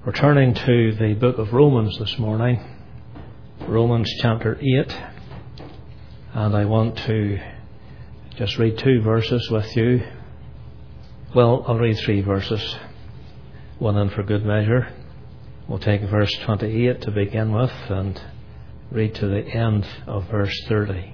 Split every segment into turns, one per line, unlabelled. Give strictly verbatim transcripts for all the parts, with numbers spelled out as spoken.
We're turning to the book of Romans this morning, Romans chapter eight, and I want to just read two verses with you. Well, I'll read three verses, one in for good measure. We'll take verse twenty-eight to begin with and read to the end of verse thirty.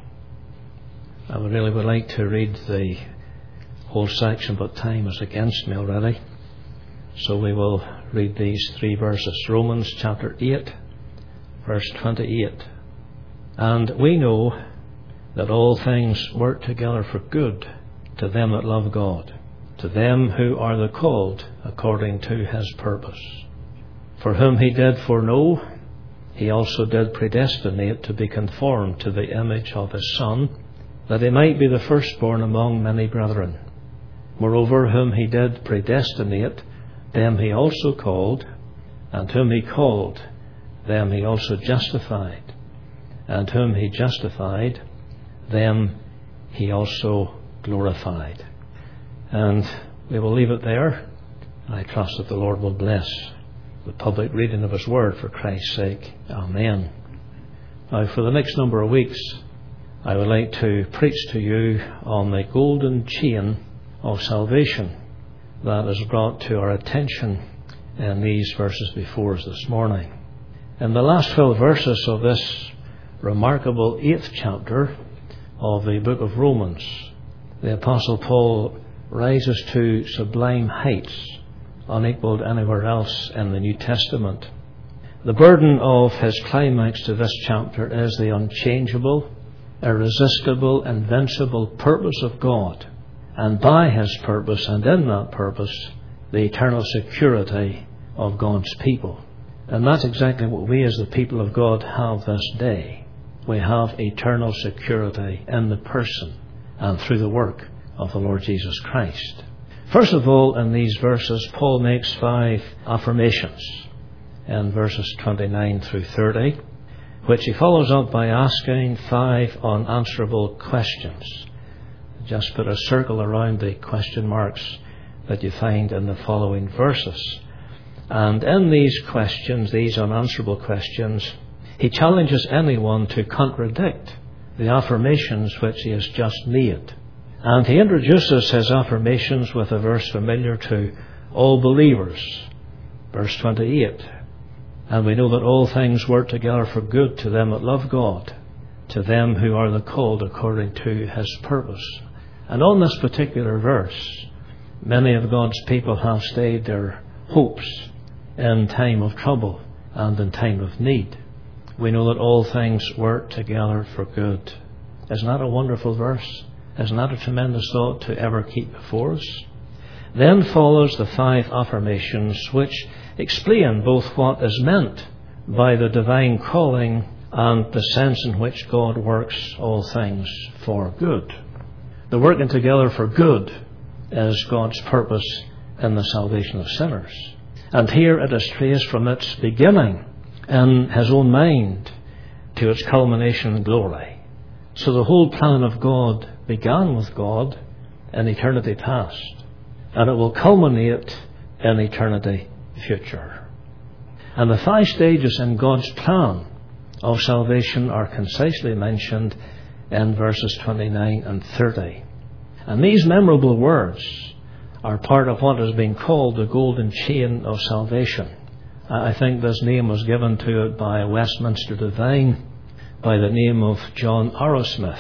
I would really would like to read the whole section, but time is against me already. So we will read these three verses. Romans chapter eight, verse twenty-eight. And we know that all things work together for good to them that love God, to them who are the called according to his purpose. For whom he did foreknow, he also did predestinate to be conformed to the image of his Son, that he might be the firstborn among many brethren. Moreover, whom he did predestinate, them he also called, and whom he called, them he also justified, and whom he justified, them he also glorified. And we will leave it there. I trust that the Lord will bless the public reading of his word for Christ's sake. Amen. Now, for the next number of weeks, I would like to preach to you on the golden chain of salvation that is brought to our attention in these verses before us this morning. In the last twelve verses of this remarkable eighth chapter of the book of Romans, the Apostle Paul rises to sublime heights unequaled anywhere else in the New Testament. The burden of his climax to this chapter is the unchangeable, irresistible, invincible purpose of God, and by his purpose and in that purpose, the eternal security of God's people. And that's exactly what we as the people of God have this day. We have eternal security in the person and through the work of the Lord Jesus Christ. First of all, in these verses, Paul makes five affirmations in verses twenty-nine through thirty, which he follows up by asking five unanswerable questions. Just put a circle around the question marks that you find in the following verses. And in these questions, these unanswerable questions, he challenges anyone to contradict the affirmations which he has just made. And he introduces his affirmations with a verse familiar to all believers, verse twenty-eight. And we know that all things work together for good to them that love God, to them who are the called according to his purpose. And on this particular verse, many of God's people have stayed their hopes in time of trouble and in time of need. We know that all things work together for good. Isn't that a wonderful verse? Isn't that a tremendous thought to ever keep before us? Then follows the five affirmations which explain both what is meant by the divine calling and the sense in which God works all things for good. The working together for good is God's purpose in the salvation of sinners. And here it is traced from its beginning in his own mind to its culmination in glory. So the whole plan of God began with God in eternity past, and it will culminate in eternity future. And the five stages in God's plan of salvation are concisely mentioned in verses twenty-nine and thirty. And these memorable words are part of what has been called the golden chain of salvation. I think this name was given to it by a Westminster divine by the name of John Arrowsmith.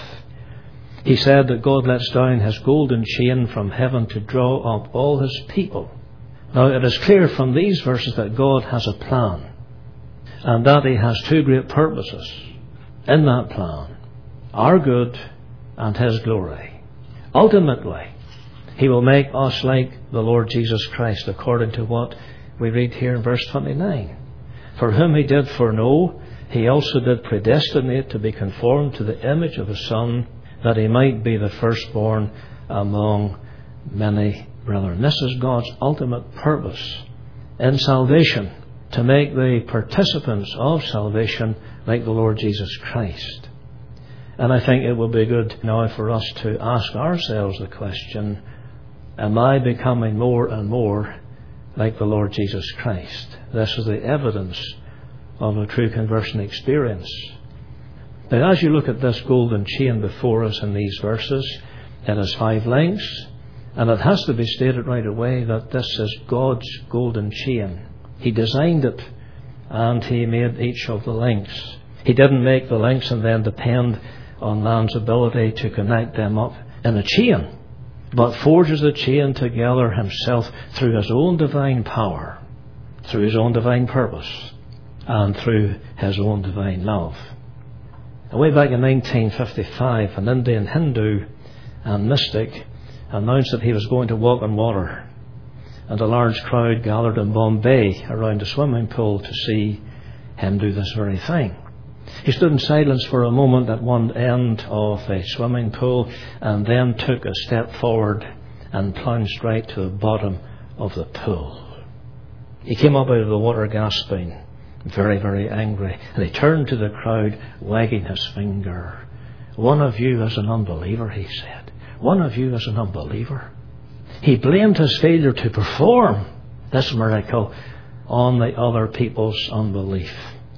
He said that God lets down his golden chain from heaven to draw up all his people. Now it is clear from these verses that God has a plan, and that he has two great purposes in that plan: our good and his glory. Ultimately, he will make us like the Lord Jesus Christ, according to what we read here in verse twenty-nine. For whom he did foreknow, he also did predestinate to be conformed to the image of his Son, that he might be the firstborn among many brethren. This is God's ultimate purpose in salvation, to make the participants of salvation like the Lord Jesus Christ. And I think it will be good now for us to ask ourselves the question, am I becoming more and more like the Lord Jesus Christ. This is the evidence of a true conversion experience. Now, as you look at this golden chain before us in these verses, it has five links, and it has to be stated right away that this is God's golden chain. He designed it, and He made each of the links. He didn't make the links and then depend on man's ability to connect them up in a chain, but forges the chain together Himself through His own divine power, through His own divine purpose, and through His own divine love. Way back in nineteen fifty-five, an Indian Hindu and mystic announced that he was going to walk on water, and a large crowd gathered in Bombay around a swimming pool to see him do this very thing. He stood in silence for a moment at one end of the swimming pool, and then took a step forward and plunged right to the bottom of the pool. He came up out of the water gasping, very, very angry, and he turned to the crowd, wagging his finger. "One of you is an unbeliever," he said. "One of you is an unbeliever." He blamed his failure to perform this miracle on the other people's unbelief.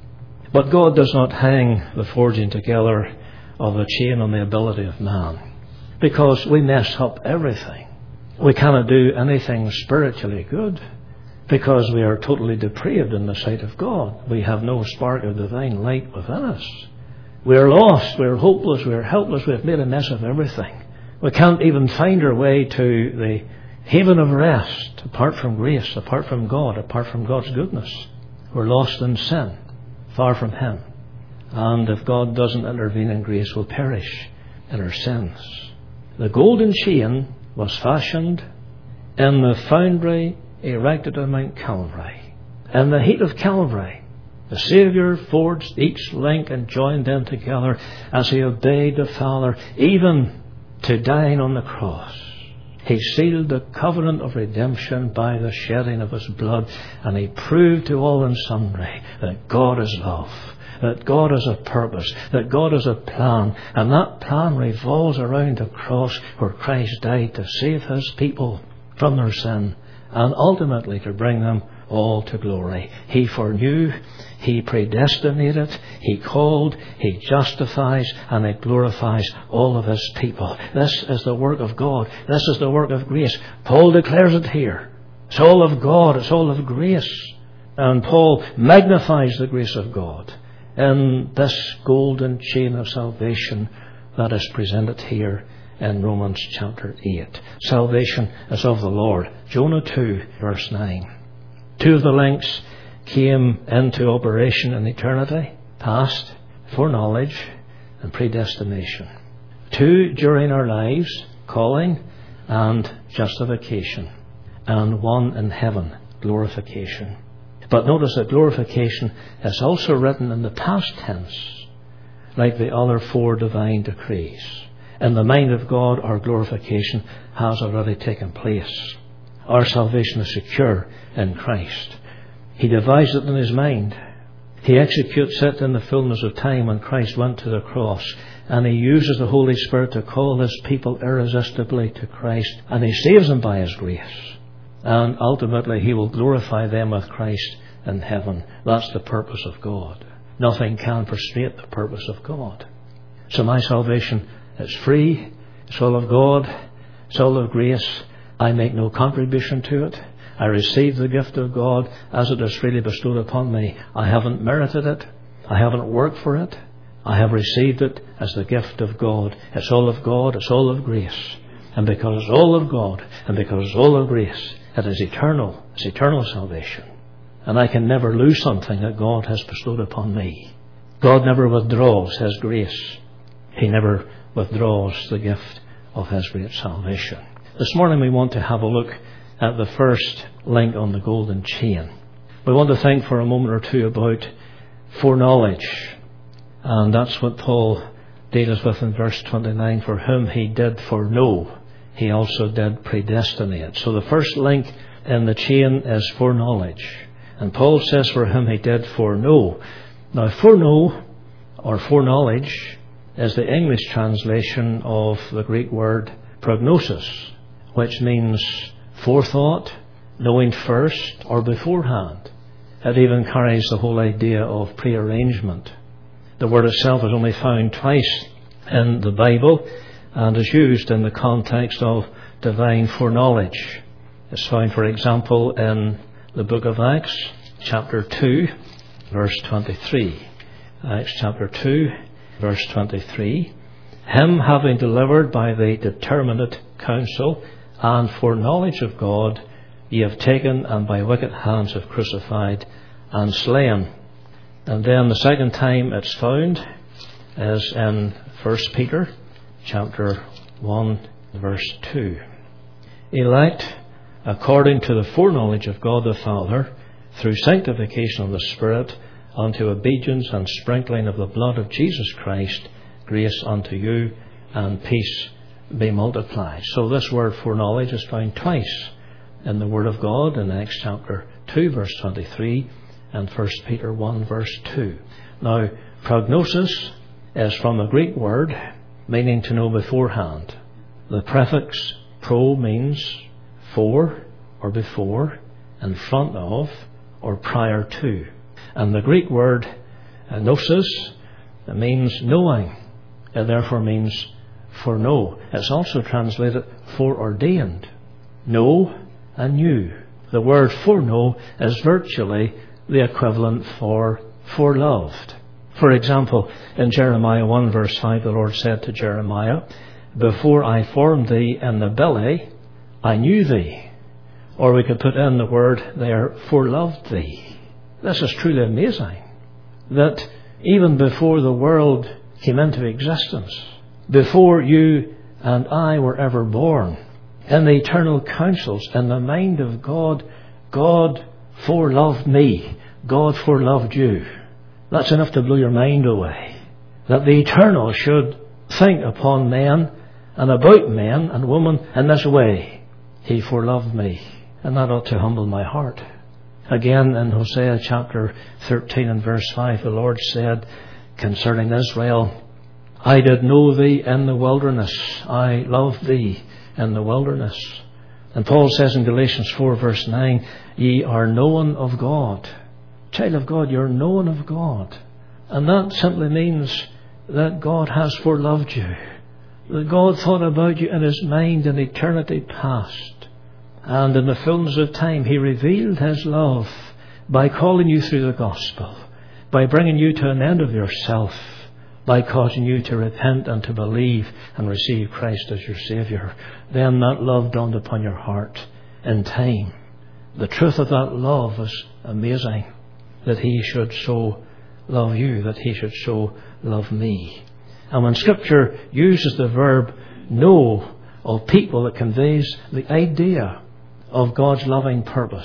But God does not hang the forging together of a chain on the ability of man, because we mess up everything. We cannot do anything spiritually good, because we are totally depraved in the sight of God. We have no spark of divine light within us. We are lost, we are hopeless, we are helpless, we have made a mess of everything. We can't even find our way to the haven of rest apart from grace, apart from God, apart from God's goodness. We're lost in sin, far from Him. And if God doesn't intervene in grace, we'll perish in our sins. The golden chain was fashioned in the foundry erected on Mount Calvary. In the heat of Calvary, the Saviour forged each link and joined them together as He obeyed the Father, even to dying on the cross. He sealed the covenant of redemption by the shedding of His blood, and He proved to all and sundry that God is love, that God has a purpose, that God has a plan, and that plan revolves around the cross where Christ died to save His people from their sin, and ultimately to bring them all to glory. He foreknew, He predestinated, He called, He justifies, and He glorifies all of His people. This is the work of God. This is the work of grace. Paul declares it here. It's all of God. It's all of grace. And Paul magnifies the grace of God in this golden chain of salvation that is presented here in Romans chapter eight. Salvation is of the Lord. Jonah two, verse nine. Two of the links came into operation in eternity past, foreknowledge and predestination. Two during our lives, calling and justification. And one in heaven, glorification. But notice that glorification is also written in the past tense, like the other four divine decrees. In the mind of God, our glorification has already taken place. Our salvation is secure in Christ. He devised it in His mind. He executes it in the fullness of time when Christ went to the cross. And He uses the Holy Spirit to call His people irresistibly to Christ. And He saves them by His grace. And ultimately He will glorify them with Christ in heaven. That's the purpose of God. Nothing can frustrate the purpose of God. So my salvation is free. It's all of God. It's all of grace. I make no contribution to it. I receive the gift of God as it is freely bestowed upon me. I haven't merited it. I haven't worked for it. I have received it as the gift of God. It's all of God. It's all of grace. And because it's all of God, and because it's all of grace, it is eternal. It's eternal salvation. And I can never lose something that God has bestowed upon me. God never withdraws His grace. He never withdraws the gift of His great salvation. This morning we want to have a look at the first link on the golden chain. We want to think for a moment or two about foreknowledge. And that's what Paul deals with in verse twenty-nine. For whom He did foreknow, He also did predestinate. So the first link in the chain is foreknowledge. And Paul says for whom He did foreknow. Now foreknow or foreknowledge is the English translation of the Greek word prognosis, which means forethought, knowing first or beforehand. It even carries the whole idea of prearrangement. The word itself is only found twice in the Bible and is used in the context of divine foreknowledge. It's found, for example, in the book of Acts, chapter two, verse twenty-three. Acts chapter two, verse twenty-three. Him having delivered by the determinate counsel and foreknowledge of God, ye have taken and by wicked hands have crucified and slain. And then the second time it's found is in First Peter chapter one, verse two. Elect according to the foreknowledge of God the Father, through sanctification of the Spirit, unto obedience and sprinkling of the blood of Jesus Christ, grace unto you and peace be multiplied. So this word foreknowledge is found twice in the Word of God, in Acts chapter two, verse twenty-three, and First Peter one, verse two. Now, prognosis is from the Greek word meaning to know beforehand. The prefix pro means for or before, in front of or prior to. And the Greek word gnosis means knowing. It therefore means foreknow. It's also translated foreordained. Know and knew. The word foreknow is virtually the equivalent for foreloved. For example, in Jeremiah one verse five, the Lord said to Jeremiah, before I formed thee in the belly, I knew thee. Or we could put in the word there, foreloved thee. This is truly amazing. That even before the world came into existence, before you and I were ever born, in the eternal counsels, in the mind of God, God foreloved me. God foreloved you. That's enough to blow your mind away. That the Eternal should think upon men and about men and women in this way. He foreloved me. And that ought to humble my heart. Again, in Hosea chapter thirteen and verse five, the Lord said concerning Israel, I did know thee in the wilderness. I loved thee in the wilderness. And Paul says in Galatians four verse nine, ye are known of God. Child of God, you're known of God. And that simply means that God has foreloved you. That God thought about you in His mind in eternity past. And in the fullness of time, He revealed His love by calling you through the gospel, by bringing you to an end of yourself, by causing you to repent and to believe and receive Christ as your Saviour. Then that love dawned upon your heart in time. The truth of that love is amazing, that He should so love you, that He should so love me. And when Scripture uses the verb know of people, it conveys the idea of God's loving purpose.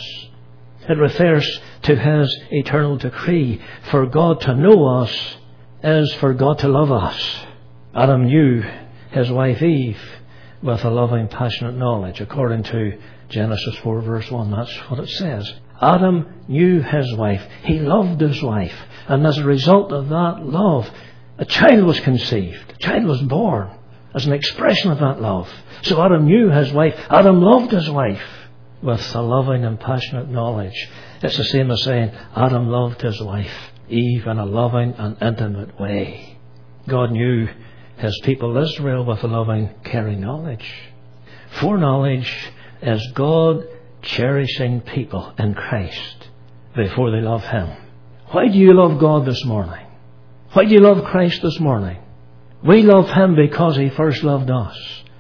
It refers to His eternal decree. For God to know us is for God to love us. Adam knew his wife Eve with a loving, passionate knowledge, according to Genesis four verse one. That's what it says. Adam knew his wife. He loved his wife. And as a result of that love, a child was conceived. A child was born as an expression of that love. So Adam knew his wife. Adam loved his wife with a loving and passionate knowledge. It's the same as saying Adam loved his wife, Eve, in a loving and intimate way. God knew His people Israel with a loving, caring knowledge. Foreknowledge is God cherishing people in Christ before they love Him. Why do you love God this morning? Why do you love Christ this morning? We love Him because He first loved us.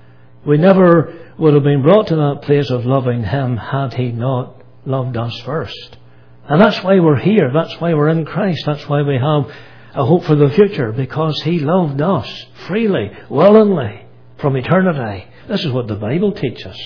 We never would have been brought to that place of loving Him had He not loved us first. And that's why we're here. That's why we're in Christ. That's why we have a hope for the future, because He loved us freely, willingly, from eternity. This is what the Bible teaches.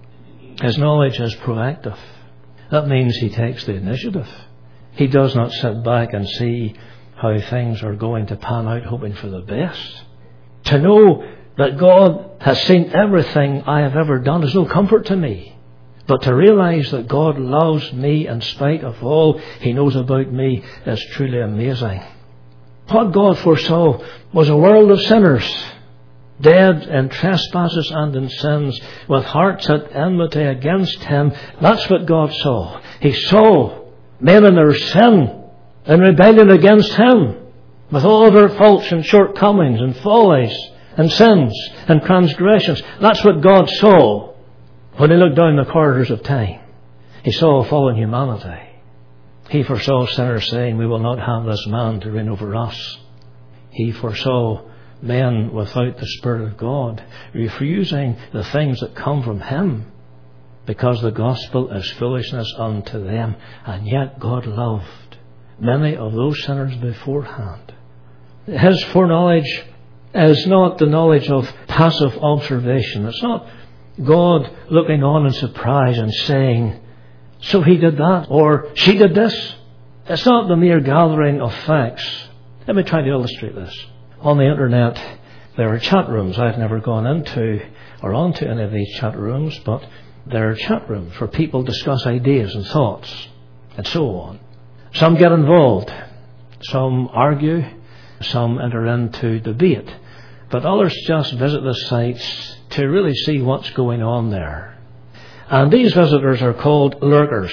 His knowledge is proactive. That means He takes the initiative. He does not sit back and see how things are going to pan out, hoping for the best. To know that God has seen everything I have ever done is no comfort to me. But to realize that God loves me in spite of all He knows about me is truly amazing. What God foresaw was a world of sinners. dead in trespasses and in sins, with hearts at enmity against him. That's what God saw. He saw men in their sin, in rebellion against him, with all their faults and shortcomings and follies and sins and transgressions. That's what God saw when he looked down the corridors of time. He saw fallen humanity. He foresaw sinners saying, we will not have this man to reign over us. He foresaw men without the Spirit of God refusing the things that come from him, because the gospel is foolishness unto them. And yet God loved many of those sinners beforehand. His foreknowledge is not the knowledge of passive observation. It's not God looking on in surprise and saying, so he did that, or she did this. It's not the mere gathering of facts. Let me try to illustrate this. On the internet, there are chat rooms. I've never gone into or onto any of these chat rooms, but there are chat rooms where people discuss ideas and thoughts and so on. Some get involved. Some argue. Some enter into debate. But others just visit the sites to really see what's going on there. And these visitors are called lurkers.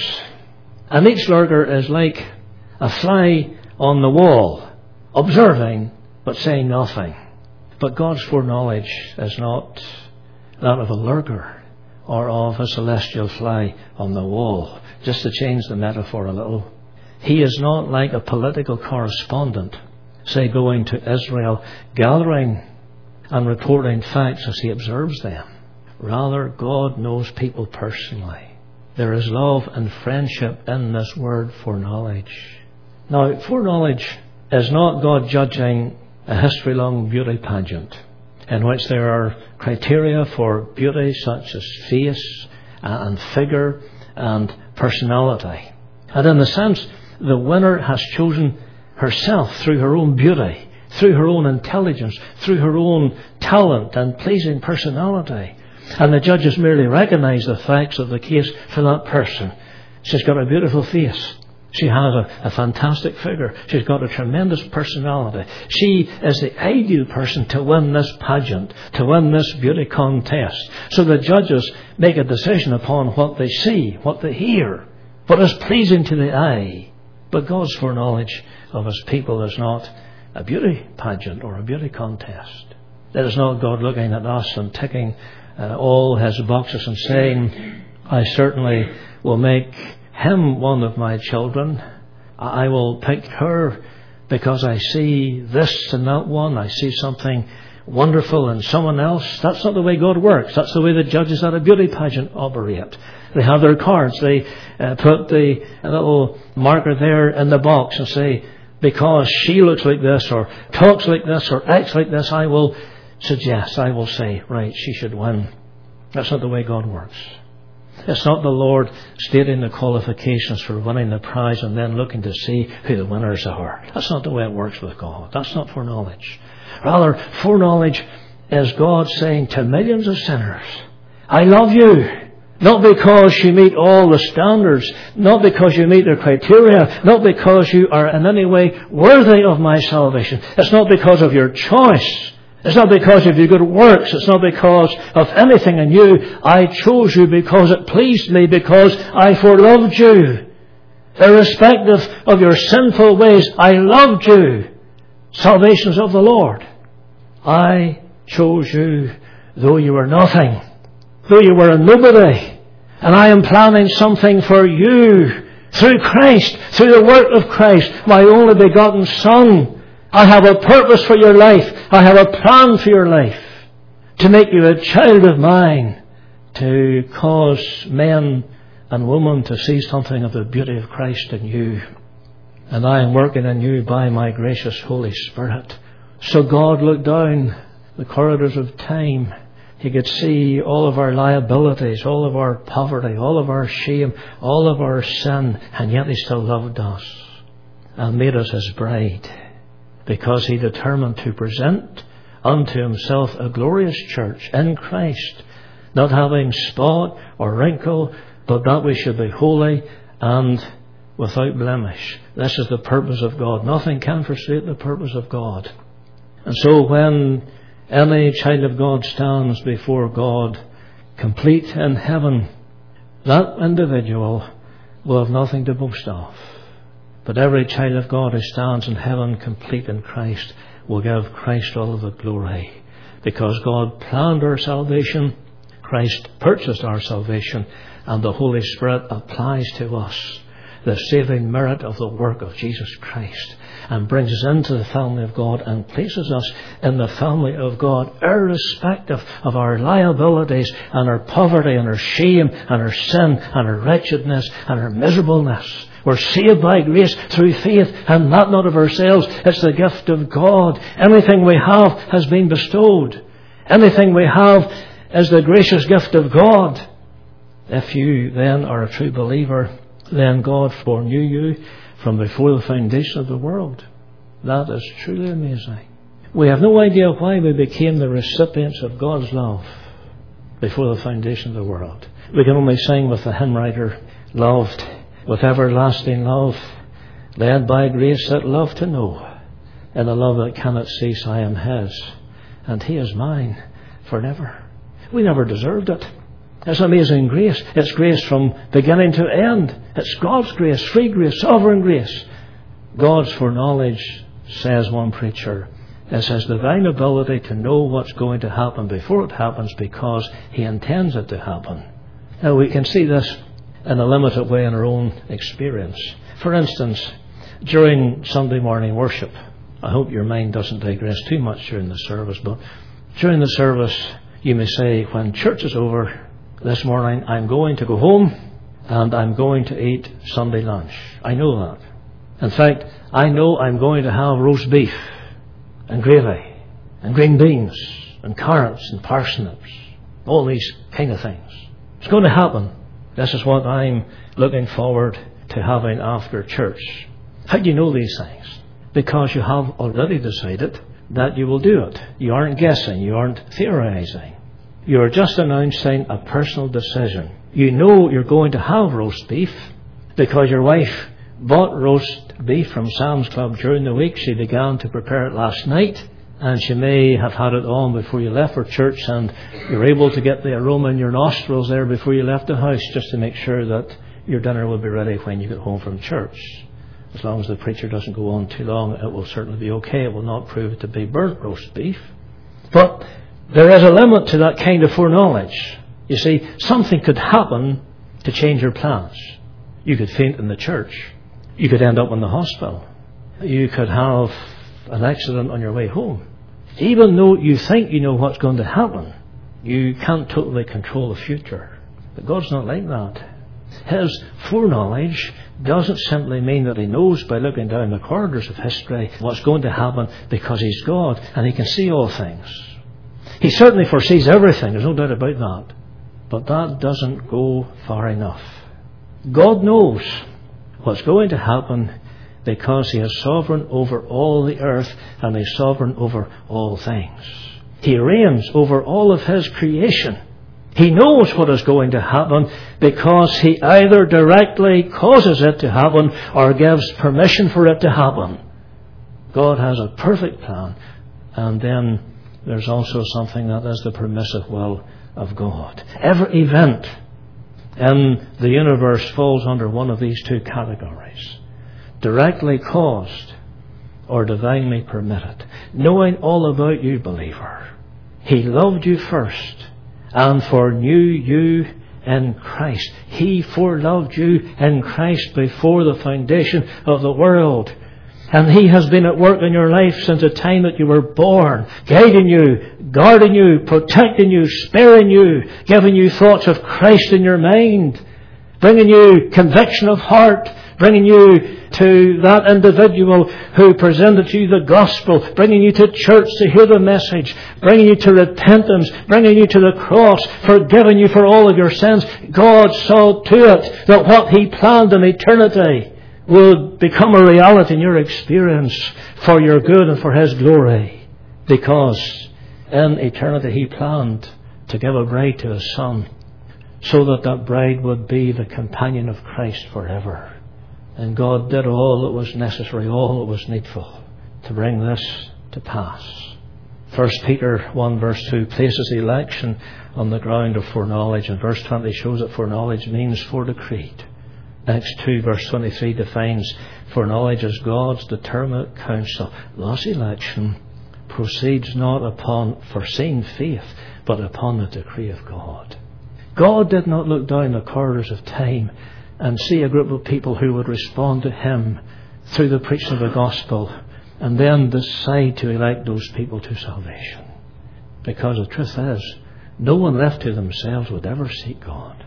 And each lurker is like a fly on the wall, observing but saying nothing. But God's foreknowledge is not that of a lurker or of a celestial fly on the wall. Just to change the metaphor a little. He is not like a political correspondent, say going to Israel, gathering and reporting facts as he observes them. Rather, God knows people personally. There is love and friendship in this word foreknowledge. Now, foreknowledge is not God judging a history-long beauty pageant in which there are criteria for beauty such as face and figure and personality. And in a sense, the winner has chosen herself through her own beauty, through her own intelligence, through her own talent and pleasing personality. And the judges merely recognise the facts of the case for that person. She's got a beautiful face. She has a, a fantastic figure. She's got a tremendous personality. She is the ideal person to win this pageant, to win this beauty contest. So the judges make a decision upon what they see, what they hear, what is pleasing to the eye. But God's foreknowledge of his people is not a beauty pageant or a beauty contest. It is not God looking at us and ticking uh, all his boxes and saying, I certainly will make him one of my children. I will pick her because I see this and that one. I see something wonderful in someone else. That's not the way God works. That's the way the judges at a beauty pageant operate. They have their cards. They uh, put the little marker there in the box and say, because she looks like this or talks like this or acts like this, I will suggest, I will say, right, she should win. That's not the way God works. It's not the Lord stating the qualifications for winning the prize and then looking to see who the winners are. That's not the way it works with God. That's not foreknowledge. Rather, foreknowledge is God saying to millions of sinners, I love you. Not because you meet all the standards, not because you meet the criteria, not because you are in any way worthy of my salvation. It's not because of your choice. It's not because of your good works. It's not because of anything in you. I chose you because it pleased me, because I foreloved you. Irrespective of your sinful ways, I loved you. Salvation's of the Lord. I chose you though you were nothing, though you were a nobody. And I am planning something for you through Christ, through the work of Christ, my only begotten Son. I have a purpose for your life. I have a plan for your life. To make you a child of mine. To cause men and women to see something of the beauty of Christ in you. And I am working in you by my gracious Holy Spirit. So God looked down the corridors of time. He could see all of our liabilities, all of our poverty, all of our shame, all of our sin. And yet he still loved us and made us his bride. Because he determined to present unto himself a glorious church in Christ, not having spot or wrinkle, but that we should be holy and without blemish. This is the purpose of God. Nothing can frustrate the purpose of God. And so when Any child of God stands before God complete in heaven. That individual will have nothing to boast of. But every child of God who stands in heaven complete in Christ will give Christ all of the glory. Because God planned our salvation, Christ purchased our salvation, and the Holy Spirit applies to us the saving merit of the work of Jesus Christ and brings us into the family of God and places us in the family of God irrespective of our liabilities and our poverty and our shame and our sin and our wretchedness and our miserableness. We're saved by grace through faith, and that not of ourselves. It's the gift of God. Anything we have has been bestowed. Anything we have is the gracious gift of God. If you then are a true believer, then God foreknew you from before the foundation of the world. That is truly amazing. We have no idea why we became the recipients of God's love before the foundation of the world. We can only sing with the hymn writer, loved with everlasting love, led by grace that love to know, in a love that cannot cease. I am His, and He is mine forever. We never deserved it. It's amazing grace. It's grace from beginning to end. It's God's grace, free grace, sovereign grace. God's foreknowledge, says one preacher, is His divine ability to know what's going to happen before it happens because He intends it to happen. Now we can see this in a limited way in our own experience. For instance, during Sunday morning worship, I hope your mind doesn't digress too much during the service, but during the service you may say, when church is over this morning, I'm going to go home and I'm going to eat Sunday lunch. I know that. In fact, I know I'm going to have roast beef and gravy and green beans and carrots and parsnips, all these kind of things. It's going to happen. This is what I'm looking forward to having after church. How do you know these things? Because you have already decided that you will do it. You aren't guessing. You aren't theorizing. You're just announcing a personal decision. You know you're going to have roast beef because your wife bought roast beef from Sam's Club during the week. She began to prepare it last night, and she may have had it on before you left for church, and you're able to get the aroma in your nostrils there before you left the house, just to make sure that your dinner will be ready when you get home from church. As long as the preacher doesn't go on too long, it will certainly be okay. It will not prove to be burnt roast beef. But there is a limit to that kind of foreknowledge. You see, something could happen to change your plans. You could faint in the church. You could end up in the hospital. You could have an accident on your way home. Even though you think you know what's going to happen, you can't totally control the future. But God's not like that. His foreknowledge doesn't simply mean that He knows by looking down the corridors of history what's going to happen, because He's God and He can see all things. He certainly foresees everything, there's no doubt about that. But that doesn't go far enough. God knows what's going to happen because He is sovereign over all the earth and He's sovereign over all things. He reigns over all of His creation. He knows what is going to happen because He either directly causes it to happen or gives permission for it to happen. God has a perfect plan, and then there's also something that is the permissive will of God. Every event in the universe falls under one of these two categories: directly caused or divinely permitted. Knowing all about you, believer, He loved you first and foreknew you in Christ. He foreloved you in Christ before the foundation of the world. And He has been at work in your life since the time that you were born, guiding you, guarding you, protecting you, sparing you, giving you thoughts of Christ in your mind, bringing you conviction of heart, bringing you to that individual who presented to you the gospel, bringing you to church to hear the message, bringing you to repentance, bringing you to the cross, forgiving you for all of your sins. God saw to it that what He planned in eternity would become a reality in your experience for your good and for His glory. Because in eternity He planned to give a bride to His Son, so that that bride would be the companion of Christ forever. And God did all that was necessary, all that was needful to bring this to pass. First Peter one verse two places election on the ground of foreknowledge, and verse twenty shows that foreknowledge means foredecreed. Acts two verse twenty-three defines foreknowledge as God's determinate counsel. Thus election proceeds not upon foreseen faith, but upon the decree of God. God did not look down the corridors of time and see a group of people who would respond to Him through the preaching of the gospel and then decide to elect those people to salvation. Because the truth is, no one left to themselves would ever seek God.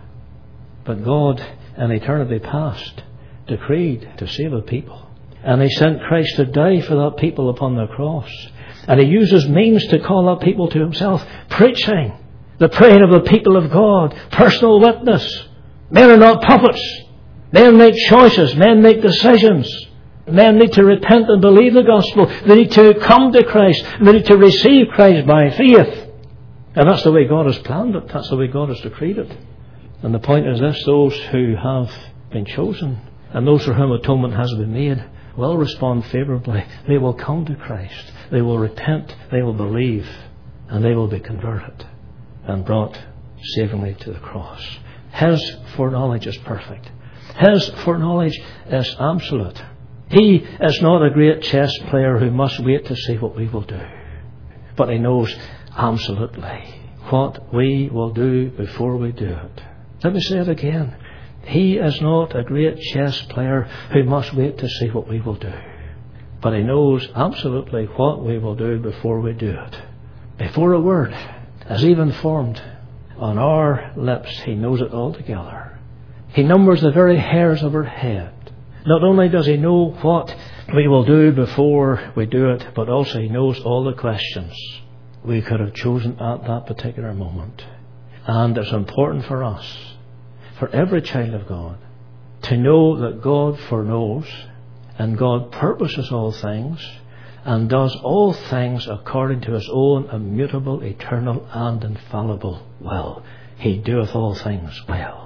But God, in eternity past, decreed to save a people. And He sent Christ to die for that people upon the cross. And He uses means to call that people to Himself. Preaching, the praying of the people of God, personal witness. Men are not puppets. Men make choices. Men make decisions. Men need to repent and believe the gospel. They need to come to Christ. They need to receive Christ by faith. And that's the way God has planned it. That's the way God has decreed it. And the point is this: those who have been chosen and those for whom atonement has been made will respond favourably. They will come to Christ. They will repent. They will believe. And they will be converted and brought savingly to the cross. His foreknowledge is perfect. His foreknowledge is absolute. He is not a great chess player who must wait to see what we will do. But He knows absolutely what we will do before we do it. Let me say it again. He is not a great chess player who must wait to see what we will do. But He knows absolutely what we will do before we do it. Before a word is even formed on our lips, He knows it altogether. He numbers the very hairs of our head. Not only does He know what we will do before we do it, but also He knows all the questions we could have chosen at that particular moment. And it's important for us, for every child of God, to know that God foreknows and God purposes all things and does all things according to His own immutable, eternal and infallible will. He doeth all things well.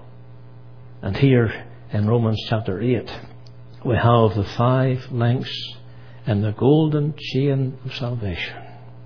And here in Romans chapter eight, we have the five links in the golden chain of salvation.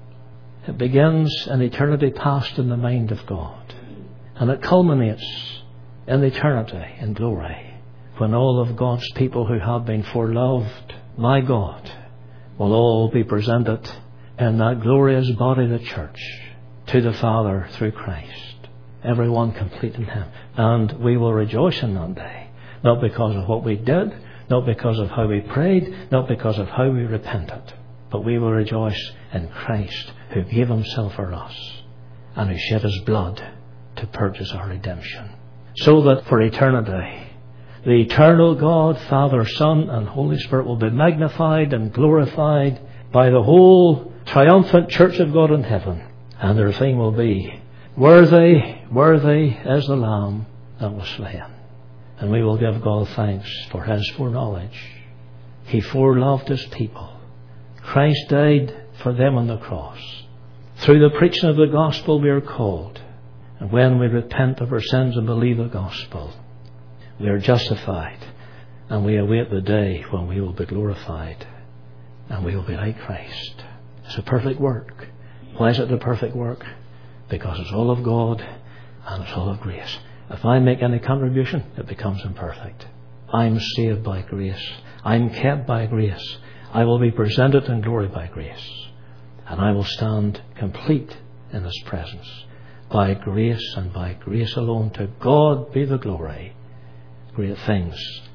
It begins in eternity past in the mind of God, and it culminates in eternity in glory, when all of God's people who have been foreloved by God will all be presented in that glorious body, the church, to the Father through Christ, everyone complete in Him. And we will rejoice in that day, not because of what we did, not because of how we prayed, not because of how we repented, but we will rejoice in Christ, who gave Himself for us and who shed His blood to purchase our redemption. So that for eternity, the eternal God, Father, Son and Holy Spirit will be magnified and glorified by the whole triumphant church of God in heaven. And their theme will be, worthy, worthy is the Lamb that was slain. And we will give God thanks for His foreknowledge. He foreloved His people. Christ died for them on the cross. Through the preaching of the gospel we are called. And when we repent of our sins and believe the gospel, we are justified. And we await the day when we will be glorified. And we will be like Christ. It's a perfect work. Why is it a perfect work? Because it's all of God and it's all of grace. If I make any contribution, it becomes imperfect. I'm saved by grace. I'm kept by grace. I will be presented in glory by grace. And I will stand complete in His presence. By grace and by grace alone. To God be the glory. Great things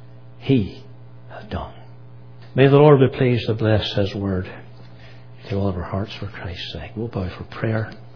He has done. May the Lord be pleased to bless His word to all of our hearts for Christ's sake. We'll bow for prayer.